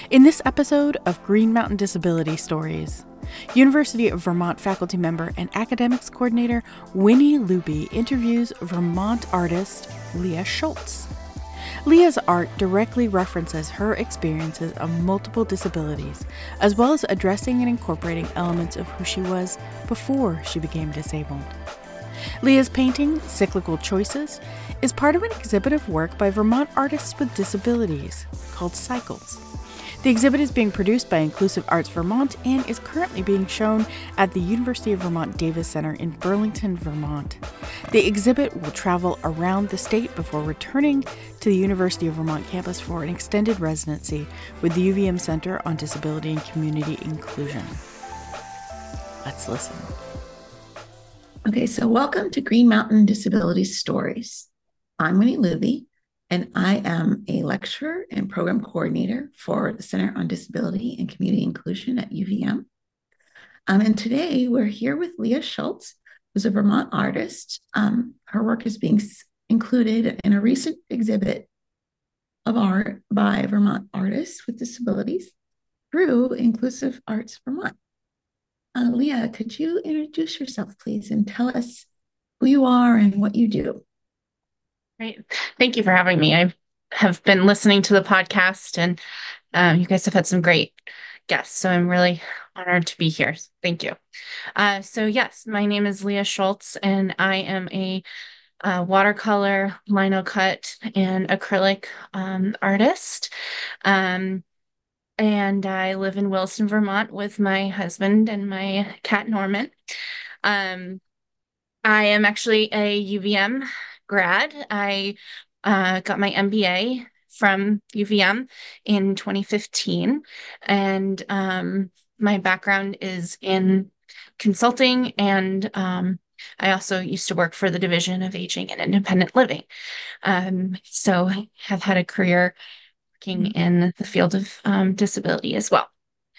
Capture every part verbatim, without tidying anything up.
In this episode of Green Mountain Disability Stories, University of Vermont faculty member and academics coordinator Winnie Luby interviews Vermont artist Leah Schultz. Leah's art directly references her experiences of multiple disabilities, as well as addressing and incorporating elements of who she was before she became disabled. Leah's painting, Cyclical Choices, is part of an exhibit of work by Vermont artists with disabilities called Cycles. The exhibit is being produced by Inclusive Arts Vermont and is currently being shown at the University of Vermont Davis Center in Burlington, Vermont. The exhibit will travel around the state before returning to the University of Vermont campus for an extended residency with the U V M Center on Disability and Community Inclusion. Let's listen. Okay, so welcome to Green Mountain Disability Stories. I'm Winnie Luby, and I am a lecturer and program coordinator for the Center on Disability and Community Inclusion at U V M. Um, and today we're here with Leah Schultz, who's a Vermont artist. Um, her work is being included in a recent exhibit of art by Vermont artists with disabilities through Inclusive Arts Vermont. Uh, Leah, could you introduce yourself, please, and tell us who you are and what you do? Great. Thank you for having me. I have been listening to the podcast, and um, you guys have had some great guests, so I'm really honored to be here. Thank you. Uh, so yes, my name is Leah Schultz, and I am a uh, watercolor, lino cut, and acrylic um, artist. Um, and I live in Williston, Vermont with my husband and my cat, Norman. Um, I am actually a U V M grad. I uh, got my M B A from U V M in twenty fifteen, and um, my background is in consulting, and um, I also used to work for the Division of Aging and Independent Living. Um, so I have had a career working in the field of um, disability as well.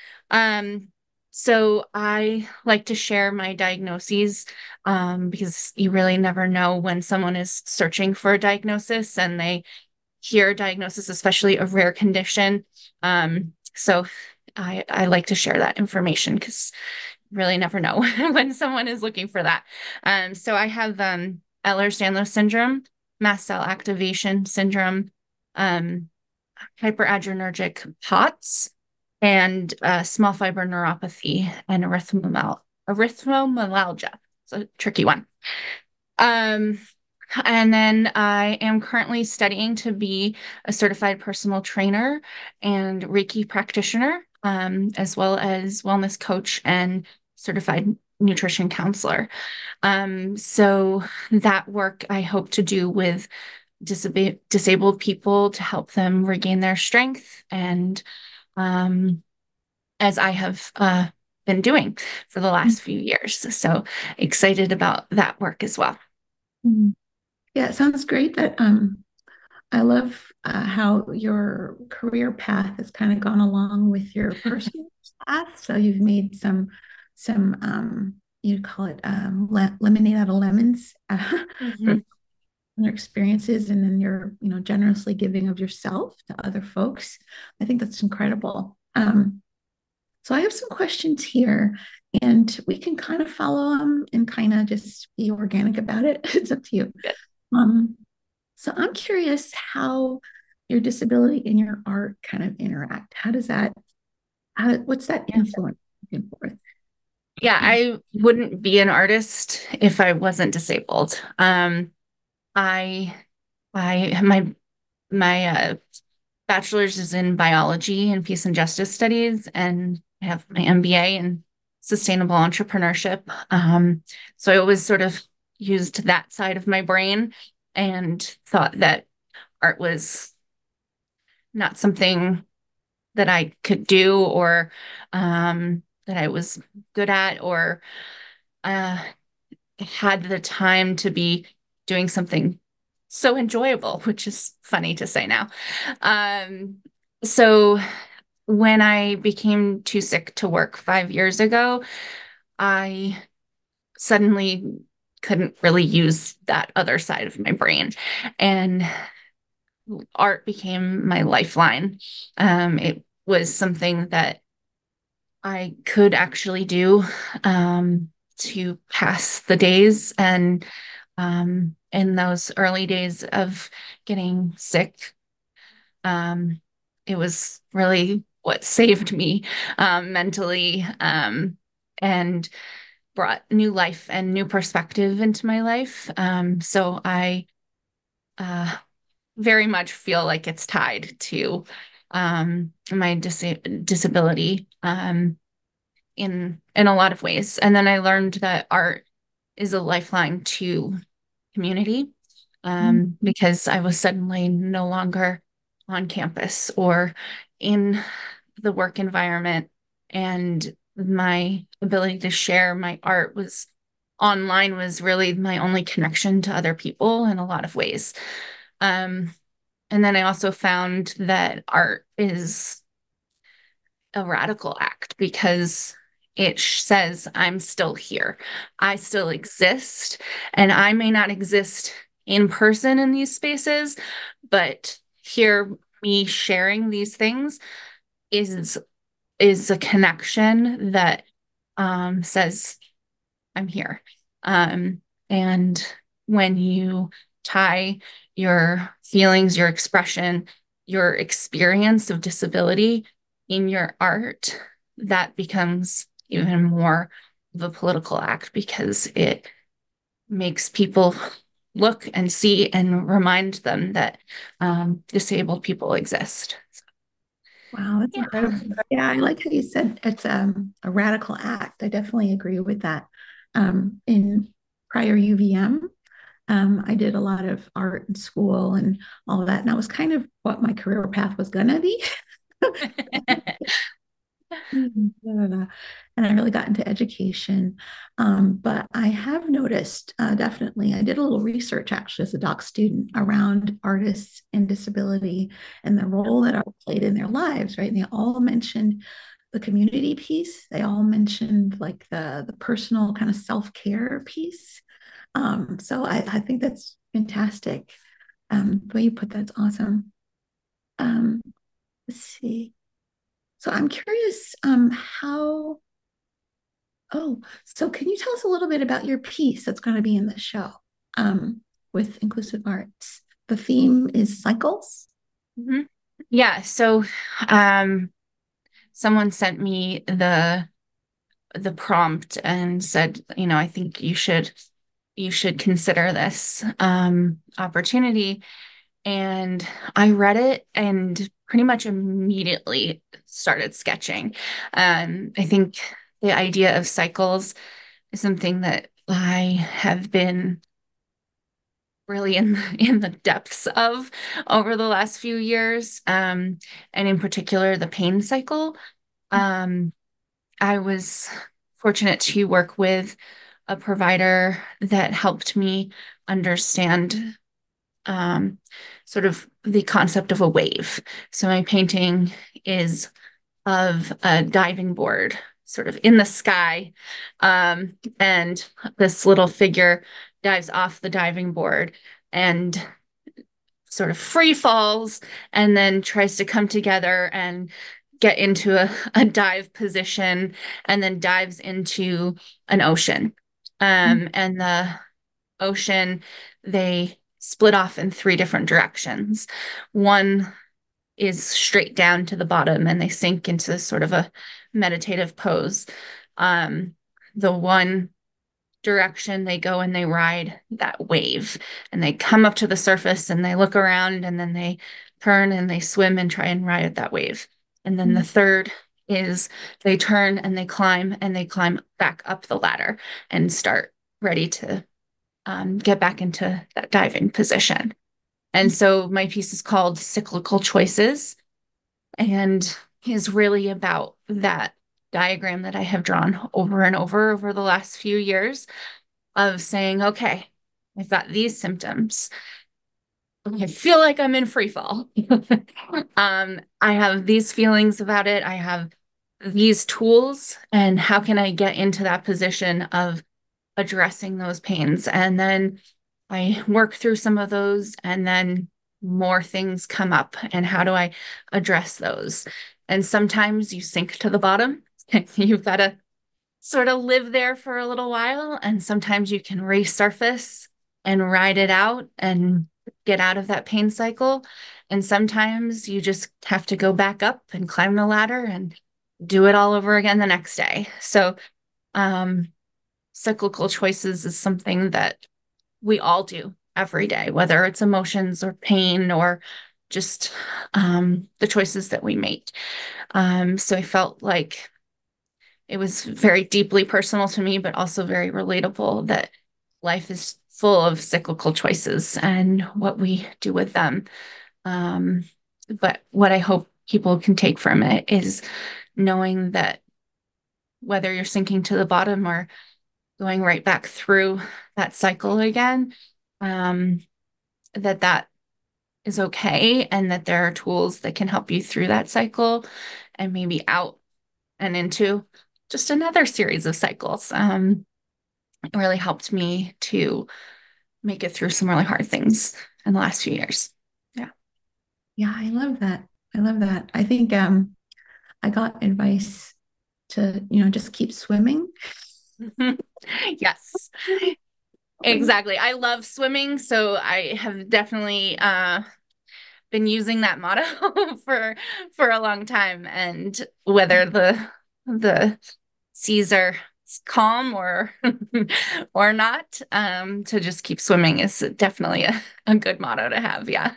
Um, so I like to share my diagnoses um, because you really never know when someone is searching for a diagnosis and they hear a diagnosis, especially a rare condition. Um, so I, I like to share that information because you really never know when someone is looking for that. Um, so I have um, Ehlers-Danlos syndrome, mast cell activation syndrome, um, hyperadrenergic POTS, and uh, small fiber neuropathy and erythromal- erythromelalgia. It's a tricky one. Um, and then I am currently studying to be a certified personal trainer and Reiki practitioner, um, as well as wellness coach and certified nutrition counselor. Um, so that work I hope to do with disab- disabled people to help them regain their strength, and um, as I have uh, been doing for the last few years. So excited about that work as well. Yeah, it sounds great. That um, I love uh, how your career path has kind of gone along with your personal path. So you've made some some um, you call it um, le- lemonade out of lemons uh, Mm-hmm. your experiences, and then you're you know generously giving of yourself to other folks. I think that's incredible. Um, so I have some questions here, and we can kind of follow them and kind of just be organic about it. It's up to you. Good. Um, so I'm curious how your disability and your art kind of interact. How does that, how, what's that influence back and forth? Yeah, I wouldn't be an artist if I wasn't disabled. Um, I, I, my, my uh, bachelor's is in biology and peace and justice studies, and I have my M B A in sustainable entrepreneurship. Um, so I always sort of used that side of my brain and thought that art was not something that I could do, or um, that I was good at, or uh, had the time to be doing something so enjoyable, which is funny to say now. Um, so when I became too sick to work five years ago, I suddenly couldn't really use that other side of my brain. And art became my lifeline. Um, it was something that I could actually do um, to pass the days. And um, in those early days of getting sick, um, it was really what saved me um, mentally um, and brought new life and new perspective into my life. Um, so I uh, very much feel like it's tied to um, my dis disability. Um, in in a lot of ways. And then I learned that art is a lifeline to community um, because I was suddenly no longer on campus or in the work environment, and my ability to share my art was online was really my only connection to other people in a lot of ways. Um, and then I also found that art is a radical act because it says, I'm still here. I still exist. And I may not exist in person in these spaces, but here, me sharing these things is is a connection that um, says, I'm here. Um, and when you tie your feelings, your expression, your experience of disability in your art, that becomes even more of a political act because it makes people look and see and remind them that um, disabled people exist. Wow, that's Yeah. incredible. Yeah, I like how you said it's um, a radical act. I definitely agree with that. Um, in prior U V M, um, I did a lot of art in school and all of that, and that was kind of what my career path was gonna be. And I really got into education. Um, but I have noticed uh, definitely, I did a little research actually as a doc student around artists and disability and the role that art played in their lives, right? And they all mentioned the community piece. They all mentioned like the, the personal kind of self-care piece. Um, so I, I think that's fantastic. Um, the way you put that's awesome. Um, let's see. So I'm curious um, how, oh, so can you tell us a little bit about your piece that's going to be in the show um, with Inclusive Arts? The theme is cycles. Mm-hmm. Yeah, so um, someone sent me the the prompt and said, you know, I think you should you should consider this um, opportunity. And I read it and pretty much immediately started sketching. Um, I think the idea of cycles is something that I have been really in in the depths of over the last few years, um, and in particular the pain cycle. Um, I was fortunate to work with a provider that helped me understand um, sort of the concept of a wave. So my painting is of a diving board sort of in the sky. Um, and this little figure dives off the diving board and sort of free falls and then tries to come together and get into a, a dive position and then dives into an ocean. Um, and the ocean, they split off in three different directions. One is straight down to the bottom and they sink into sort of a meditative pose. Um, the one direction they go and they ride that wave and they come up to the surface and they look around and then they turn and they swim and try and ride that wave. And then the third is they turn and they climb and they climb back up the ladder and start ready to um, get back into that diving position. And so my piece is called Cyclical Choices and is really about that diagram that I have drawn over and over over the last few years of saying, okay, I've got these symptoms. I feel like I'm in free fall. um, I have these feelings about it. I have these tools, and how can I get into that position of addressing those pains? And then I work through some of those, and then more things come up. And how do I address those? And sometimes you sink to the bottom. You've got to sort of live there for a little while. And sometimes you can resurface and ride it out and get out of that pain cycle. And sometimes you just have to go back up and climb the ladder and do it all over again the next day. So, um, cyclical choices is something that we all do every day, whether it's emotions or pain or just um, the choices that we make. Um, so I felt like it was very deeply personal to me, but also very relatable that life is full of cyclical choices and what we do with them. Um, but what I hope people can take from it is knowing that whether you're sinking to the bottom or going right back through that cycle again, um, that that is okay, and that there are tools that can help you through that cycle and maybe out and into just another series of cycles. Um, it really helped me to make it through some really hard things in the last few years. Yeah. Yeah, I love that. I love that. I think um, I got advice to, you know, just keep swimming. Yes, exactly. I love swimming, so I have definitely uh, been using that motto for for a long time. And whether the the seas are calm or or not, um, to just keep swimming is definitely a, a good motto to have. Yeah.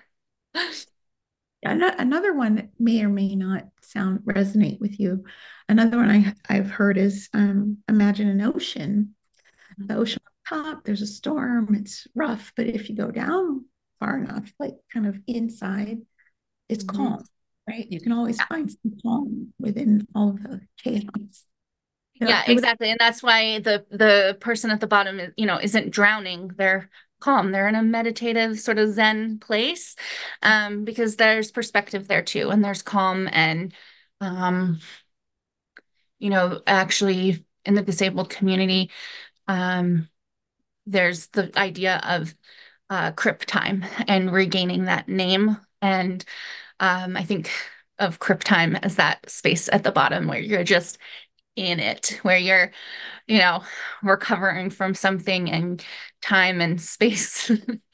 Another one that may or may not sound resonate with you. Another one I, I've heard is um, imagine an ocean. The ocean on top, there's a storm, it's rough, but if you go down far enough, like kind of inside, it's Mhm. calm, right? You can always find some calm within all of the chaos. You know, Yeah, I would, exactly. And that's why the the person at the bottom is, you know, isn't drowning. They're calm. They're in a meditative sort of Zen place, um, because there's perspective there too, and there's calm and, um, you know, actually in the disabled community, um, there's the idea of uh, crip time and regaining that name. And um, I think of crip time as that space at the bottom where you're just in it, where you're, you know, recovering from something and time and space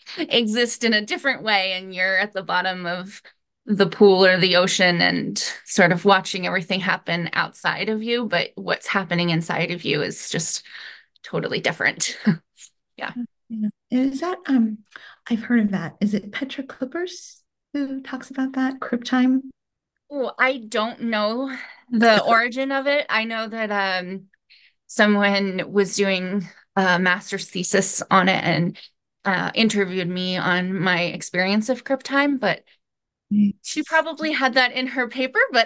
exist in a different way. And you're at the bottom of the pool or the ocean and sort of watching everything happen outside of you. But what's happening inside of you is just totally different. Yeah. yeah. Is that um I've heard of that. Is it Petra Clippers who talks about that? Crip time? Oh, I don't know the origin of it. I know that um someone was doing a master's thesis on it and uh, interviewed me on my experience of crip time, but she probably had that in her paper, but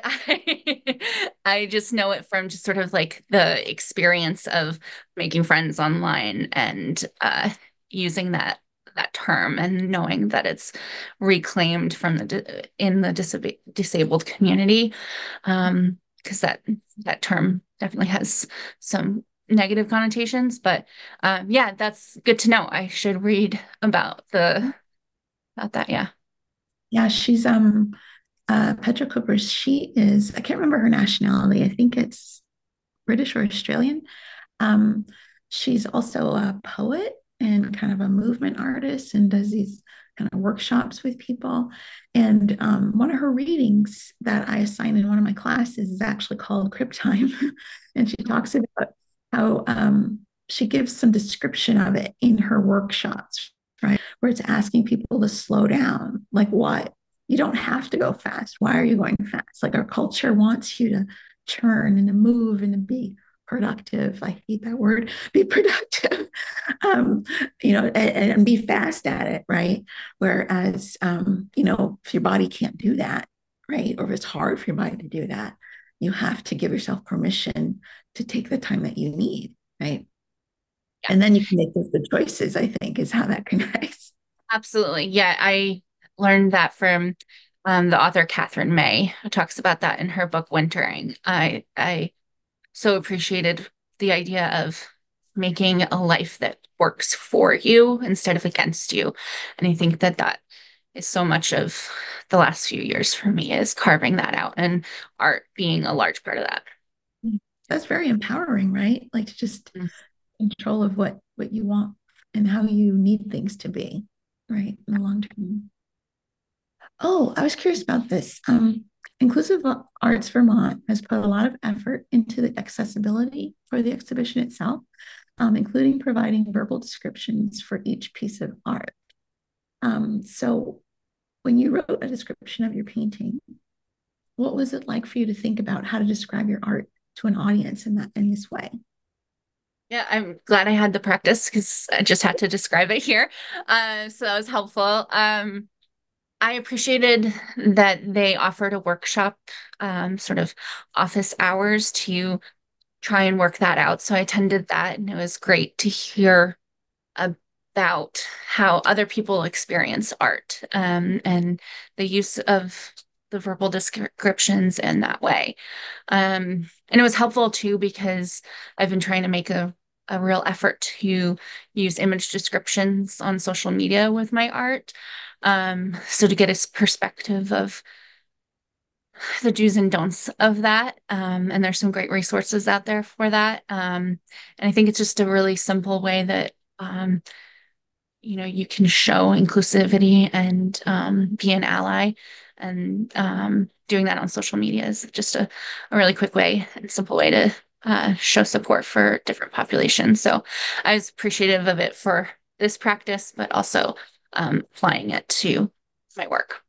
I I just know it from just sort of like the experience of making friends online and uh, using that that term and knowing that it's reclaimed from the di- in the disab disabled community, um, because that that term definitely has some negative connotations. But um, yeah, that's good to know. I should read about the about that. Yeah. Yeah, she's um uh Petra Clippers. She is, I can't remember her nationality. I think it's British or Australian. Um, she's also a poet and kind of a movement artist and does these kind of workshops with people. And um, one of her readings that I assign in one of my classes is actually called Crip Time. And she talks about how um, she gives some description of it in her workshops, right? Where it's asking people to slow down. Like, what? You don't have to go fast. Why are you going fast? Like, our culture wants you to churn and to move and to be productive. I hate that word. Be productive, um, you know, and, and be fast at it, right? Whereas, um, you know, if your body can't do that, right, or if it's hard for your body to do that, you have to give yourself permission to take the time that you need, right? Yeah. And then you can make those good choices, I think, is how that connects. Absolutely. Yeah, I learned that from um, the author Catherine May, who talks about that in her book Wintering. I I so appreciated the idea of making a life that works for you instead of against you. And I think that that is so much of the last few years for me, is carving that out and art being a large part of that. That's very empowering, right? Like to just Mm. control of what what you want and how you need things to be, right? In the long term. Oh, I was curious about this. Um, Inclusive Arts Vermont has put a lot of effort into the accessibility for the exhibition itself, um, including providing verbal descriptions for each piece of art. Um, so when you wrote a description of your painting, what was it like for you to think about how to describe your art to an audience in that in this way? Yeah, I'm glad I had the practice because I just had to describe it here. Uh, so that was helpful. Um, I appreciated that they offered a workshop, um, sort of office hours to try and work that out. So I attended that, and it was great to hear about how other people experience art, um, and the use of the verbal descriptions in that way. Um, and it was helpful too because I've been trying to make a, a real effort to use image descriptions on social media with my art. Um, so to get a perspective of the do's and don'ts of that. Um, and there's some great resources out there for that. Um, and I think it's just a really simple way that um, you know, you can show inclusivity and um, be an ally. And um, doing that on social media is just a, a really quick way and simple way to uh, show support for different populations. So I was appreciative of it for this practice, but also um, applying it to my work.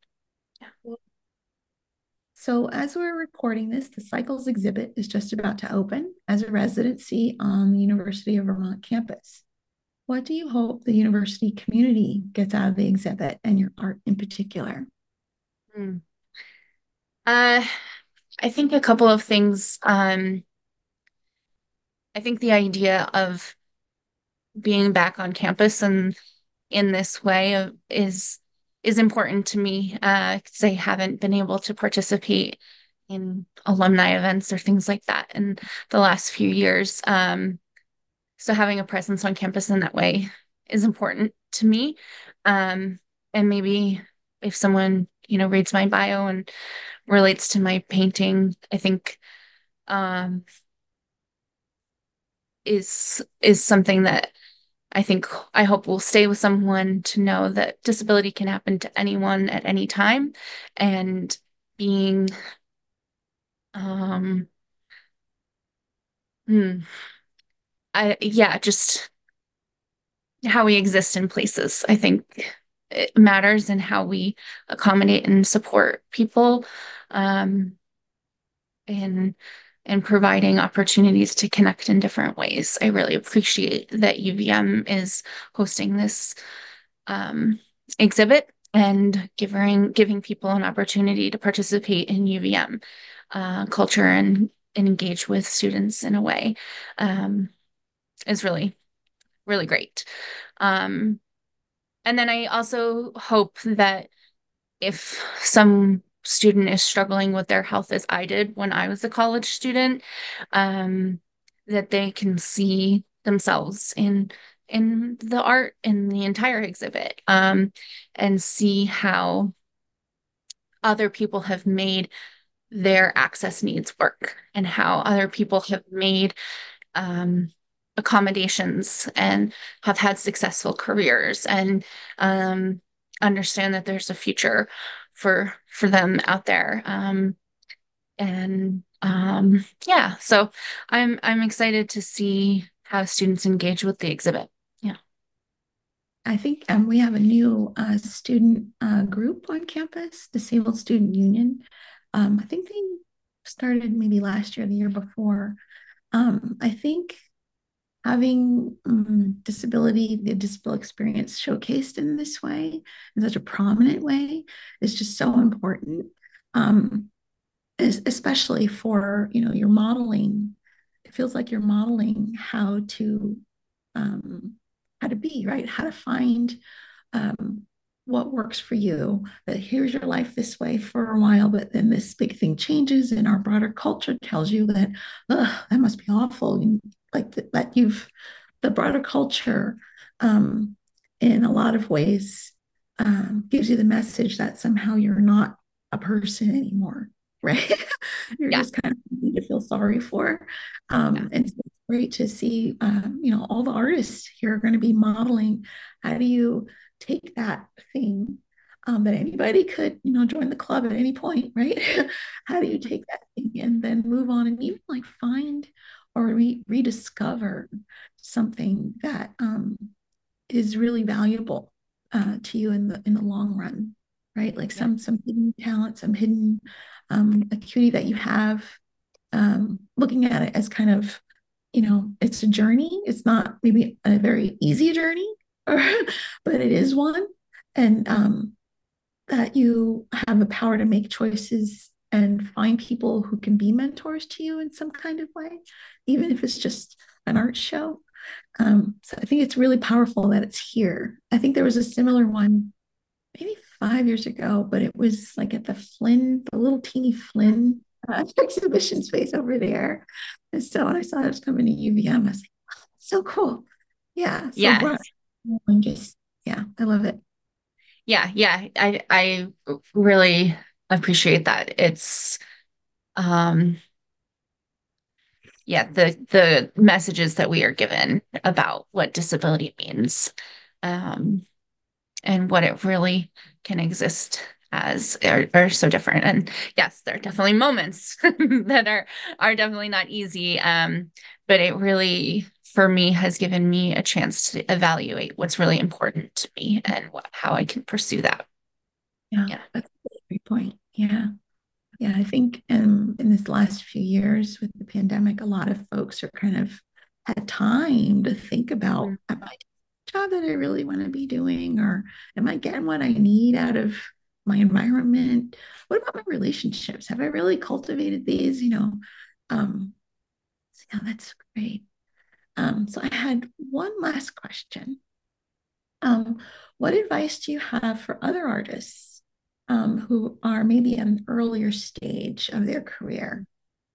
So as we're recording this, the Cycles exhibit is just about to open as a residency on the University of Vermont campus. What do you hope the university community gets out of the exhibit and your art in particular? Hmm. Uh, I think a couple of things. Um, I think the idea of being back on campus and in this way of, is is important to me uh, because I haven't been able to participate in alumni events or things like that in the last few years. Um, so having a presence on campus in that way is important to me. Um, and maybe if someone, you know, reads my bio and relates to my painting, I think um, is is something that I think I hope will stay with someone to know that disability can happen to anyone at any time, and being um hmm, I yeah, just how we exist in places. I think it matters, and how we accommodate and support people um in and providing opportunities to connect in different ways. I really appreciate that U V M is hosting this um, exhibit and giving giving people an opportunity to participate in U V M uh, culture and, and engage with students in a way um, is really, really great. Um, and then I also hope that if some student is struggling with their health as I did when I was a college student, um, that they can see themselves in in the art in the entire exhibit, um, and see how other people have made their access needs work, and how other people have made um, accommodations and have had successful careers, and um, understand that there's a future for for them out there. Um, and um, yeah, so I'm I'm excited to see how students engage with the exhibit. Yeah. I think um, we have a new uh, student uh, group on campus, Disabled Student Union. Um, I think they started maybe last year, the year before. Um, I think having um, disability, the disability experience showcased in this way, in such a prominent way, is just so important. Um, especially for, you know, you're modeling. It feels like you're modeling how to um, how to be, right? How to find um, what works for you. That here's your life this way for a while, but then this big thing changes, and our broader culture tells you that, ugh, that must be awful. And like that, that you've the broader culture, um, in a lot of ways. um, gives you the message that somehow you're not a person anymore, right? You're Yeah. just kind of need to feel sorry for. Um, Yeah. and so it's great to see, um, you know, all the artists here are going to be modeling. How do you take that thing um, that anybody could, you know, join the club at any point, right? How do you take that thing and then move on and even like find or re- rediscover something that um, is really valuable uh, to you in the in the long run, right? Like Yeah. some some hidden talent, some hidden um, acuity that you have. Um, looking at it as kind of, you know, it's a journey. It's not maybe a very easy journey, or, but it is one, and um, that you have the power to make choices and find people who can be mentors to you in some kind of way, even if it's just an art show. Um, so I think it's really powerful that it's here. I think there was a similar one maybe five years ago, but it was like at the Flynn, the little teeny Flynn uh, exhibition space over there. And so when I saw it was coming to U V M, I was like, oh, so cool. Yeah. So Yeah. bright and just, yeah, I love it. Yeah. Yeah. I, I really appreciate that. It's, um, yeah, the, the messages that we are given about what disability means, um, and what it really can exist as are, are so different. And yes, there are definitely moments that are are definitely not easy. Um, but it really, for me, has given me a chance to evaluate what's really important to me and what, how I can pursue that. Yeah. Yeah. That's a great point. Yeah. Yeah. I think um, in this last few years with the pandemic, a lot of folks are kind of had time to think about, Mm. am I doing the job that I really want to be doing, or am I getting what I need out of my environment? What about my relationships? Have I really cultivated these? You know, um, so yeah, that's great. Um, so I had one last question. Um, what advice do you have for other artists um, who are maybe at an earlier stage of their career?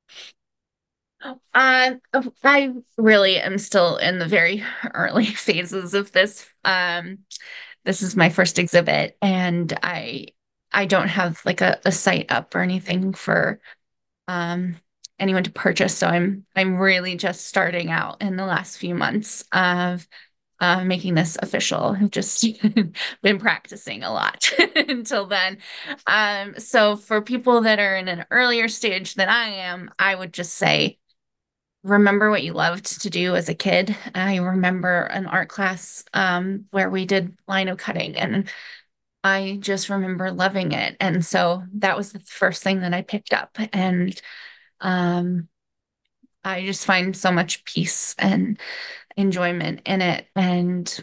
Uh, I really am still in the very early phases of this. Um, this is my first exhibit, and I I don't have like a, a site up or anything for um, anyone to purchase. So I'm I'm really just starting out in the last few months of uh, making this official. I've just been practicing a lot until then. Um, so for people that are in an earlier stage than I am, I would just say remember what you loved to do as a kid. I remember an art class um, where we did lino cutting, and I just remember loving it. And so that was the first thing that I picked up. And um, I just find so much peace and enjoyment in it. And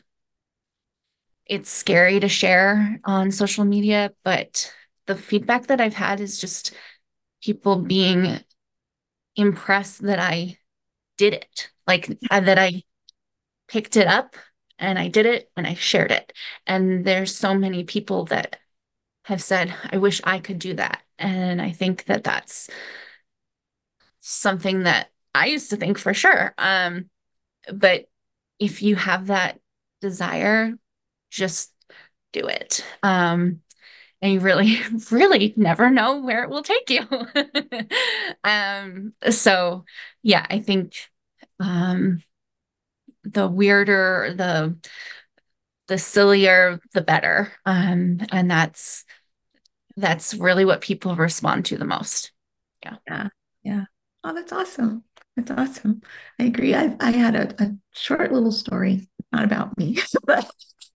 it's scary to share on social media, but the feedback that I've had is just people being impressed that I did it, like uh, that I picked it up and I did it and I shared it. And there's so many people that have said, I wish I could do that. And I think that that's something that I used to think for sure. Um, but if you have that desire, just do it. Um, and you really, really never know where it will take you. um, so yeah, I think um, the weirder, the the sillier, the better. Um, and that's that's really what people respond to the most. Yeah. Yeah, yeah. Oh, that's awesome. That's awesome. I agree. I I had a, a short little story, not about me, but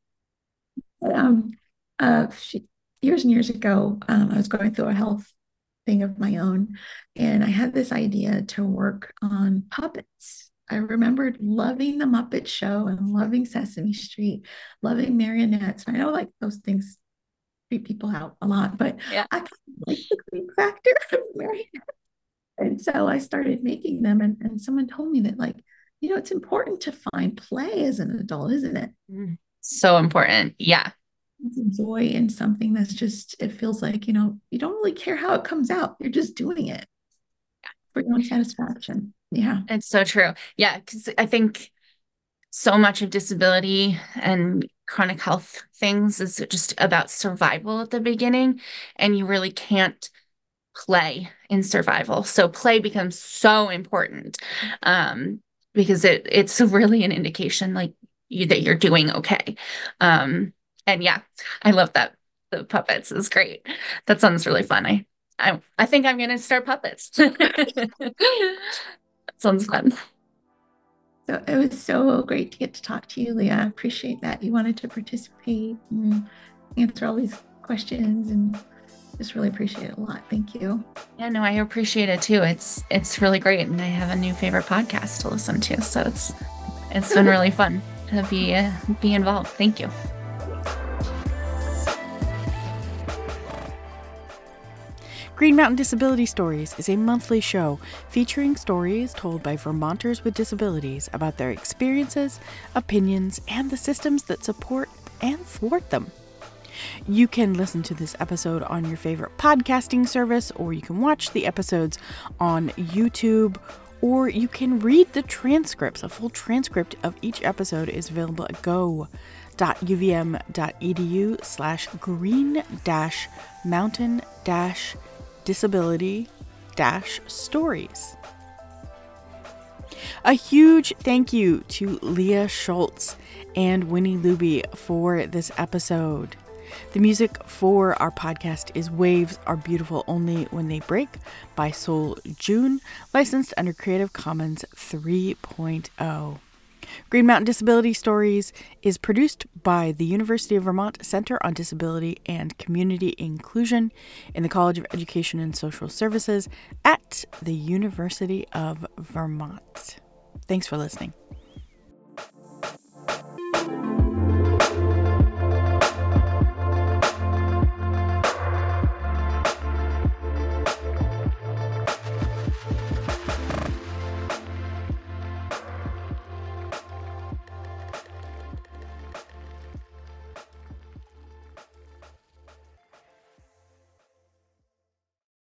um, uh, she, years and years ago, um, I was going through a health thing of my own, and I had this idea to work on puppets. I remembered loving the Muppet Show and loving Sesame Street, loving marionettes. I know like those things creep people out a lot, but Yeah. I kind of like the creep factor of marionettes. And so I started making them, and, and someone told me that, like, you know, it's important to find play as an adult, isn't it? Mm. So important. Yeah. Joy in something that's just, it feels like, you know, you don't really care how it comes out. You're just doing it for your own satisfaction. Yeah. It's so true. Yeah. Because I think so much of disability and chronic health things is just about survival at the beginning, and you really can't play in survival. So play becomes so important um, because it it's really an indication like you, that you're doing okay. Um, and yeah, I love that. The puppets is great. That sounds really fun. I I, I think I'm going to start puppets. That sounds fun. So it was so great to get to talk to you, Leah. I appreciate that you wanted to participate and answer all these questions, and just really appreciate it a lot. Thank you. Yeah, no, I appreciate it too. It's it's really great, and I have a new favorite podcast to listen to, so it's it's been really fun to be uh, be involved. Thank you. Green Mountain Disability Stories is a monthly show featuring stories told by Vermonters with disabilities about their experiences, opinions, and the systems that support and thwart them. You can listen to this episode on your favorite podcasting service, or you can watch the episodes on YouTube, or you can read the transcripts. A full transcript of each episode is available at go.uvm.edu slash green dash mountain dash disability dash stories. A huge thank you to Leah Schultz and Winnie Luby for this episode. The music for our podcast is Waves Are Beautiful Only When They Break by Soul June, licensed under Creative Commons three point oh. Green Mountain Disability Stories is produced by the University of Vermont Center on Disability and Community Inclusion in the College of Education and Social Services at the University of Vermont. Thanks for listening.